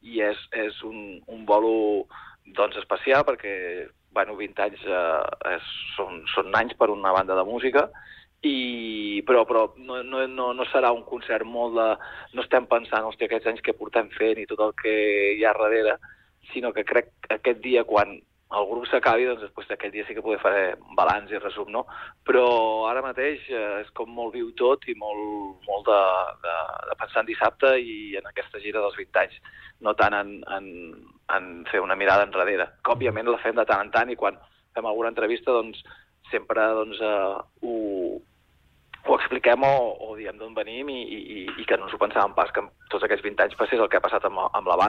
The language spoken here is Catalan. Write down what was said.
i és un bolo doncs, especial perquè 20 anys són anys per una banda de música, però no serà un concert molt de... No estem pensant, hòstia, aquests anys que portem fent i tot el que hi ha darrere, sinó que crec que aquest dia, quan el grup s'acabi, doncs després d'aquell dia sí que poder fer balanç i resum, no? Però ara mateix és com molt viu tot i molt de pensar en dissabte i en aquesta gira dels 20 anys, no tant en fer una mirada enrere. Que, òbviament, la fem de tant en tant i quan fem alguna entrevista, doncs, sempre ho expliquem o diem d'on venim i que no ens ho pensàvem pas que en tots aquests 20 anys passés el que ha passat amb la banda.